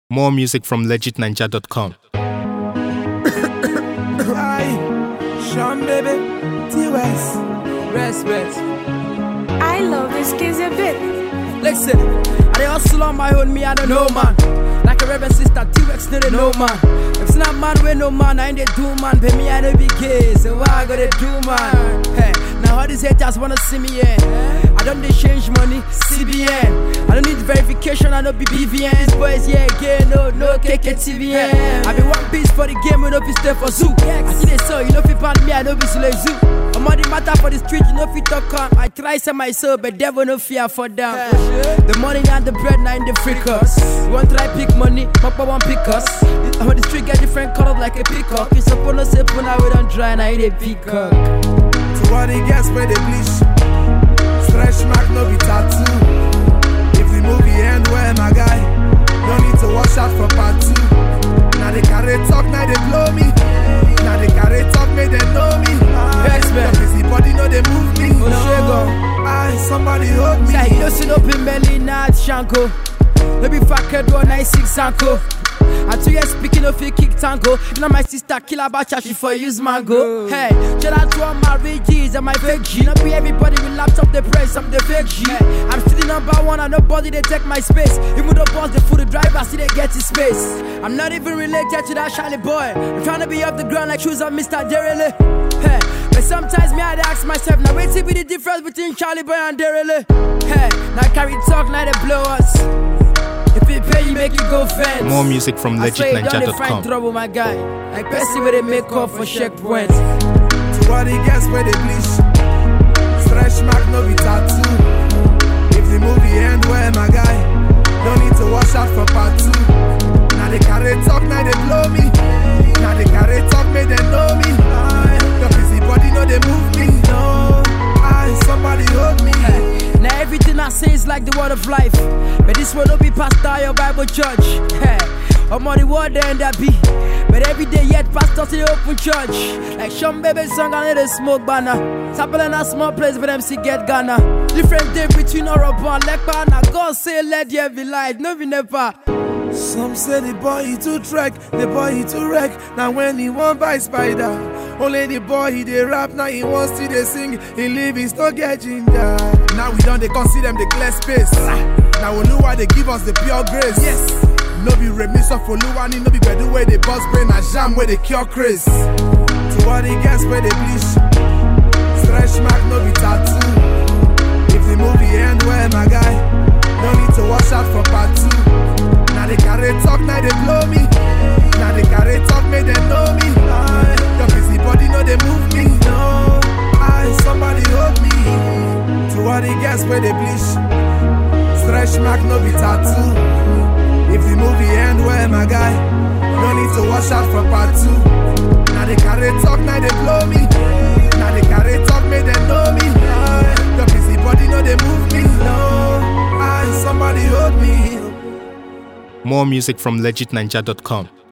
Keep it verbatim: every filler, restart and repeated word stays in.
More music from legit ninja dot com. Aye, Sean baby, T-West, respect. I love this kids a bit. Listen, I dey hustle on my own, me I don't know man. Like a reverend sister, T-Rex no dey know man. If it's not man, we no man, I ain't dey do man. Pay me I no be gay, so why I gotta do man? Hey, now all these haters wanna see me in. I don't dey change money, C B N. I don't need verification, I no be B V N. These boys, yeah, gay, no, no K K T V N. I be one piece for the game, we no fit stay for zoo. I see they saw, you know fit pan me, I no be slave zoo. I'm on the matter for the street, you know fit talk on. I try sell my soul, but devil no fear for them. The money and the bread, now in the freakers. You want try pick money, papa won't pick us. I'm on the street, get different colors like a peacock. You suppose no say, now we don't dry, now it a peacock. To all the girls where they bleach, stretch mark no be tattoo. If the movie end well, my guy, no need to watch out for part two. Now they carry talk, now they blow me. Now they carry talk, make them know me. Expert. Your busy body know they move me. Oh, no. Aye, somebody hold me. Say, you see no pin belly, not shanko. No be fucked one nice six anko. And two years speaking of fake kick tango. You know my sister kill a batch she for use mango. Hey, shout out to all my regies and my fake G. Not be everybody will laptop the press, I'm the fake G. Hey, I'm still the number one and nobody they take my space. Even the boss, the food, the driver, see they get his space. I'm not even related to that Charlie boy. I'm trying to be off the ground like shoes on Mister Derele. Hey, but sometimes me I ask myself, now wait till be the difference between Charlie boy and Derele. Hey, now carry talk, now they blow us. If it pay you, make you go fence. More music from legit ninja dot com. Trouble, my guy. Like Percy where they make up for checkpoints. To all the girls where they bleach, stretch mark no be tattoo. If the movie end well, my guy, no need to watch out for part two. Now they carry talk, now they blow me. Now they carry talk, make them know me. Your busy body know they move me. No, I somebody hold me. Now everything I say is like the word of life. But this will not be pastor or Bible judge. Hey, I'm on the word there and that be. But every day yet pastor to the open church. Like Sean baby song and the smoke banner. Tapple in a small place but M C get Ghana. Different day between Europa and Lekpa. Now God say let there be light, no be never. Some say the boy he too trek, the boy he too wreck. Now when he want buy spider, only the boy he dey rap. Now he wants to dey sing, he live he still get ginger. Now we don't they consider them the clear space. Now Oluwa they give us the pure grace. Yes, no be remix of Oluwani, no be bedu where they bust brain and jam where they cure craze. To all the girls where they bleach, stretch mark no be tattoo. If the movie end well, my guy, no need to watch out for part two. Now they carry talk, now they blow me. Now they carry talk, make them know me. Your busy body know they move me. No, I somebody hold me. To all the girls where they bleach, stretch mark no be tattoo. If the movie end well, my guy, no need to watch out for part two. Now they carry talk, now they blow me. Now they carry talk, make them know me. Your busy body know they move me. No, I somebody hold me. More music from legit ninja dot com.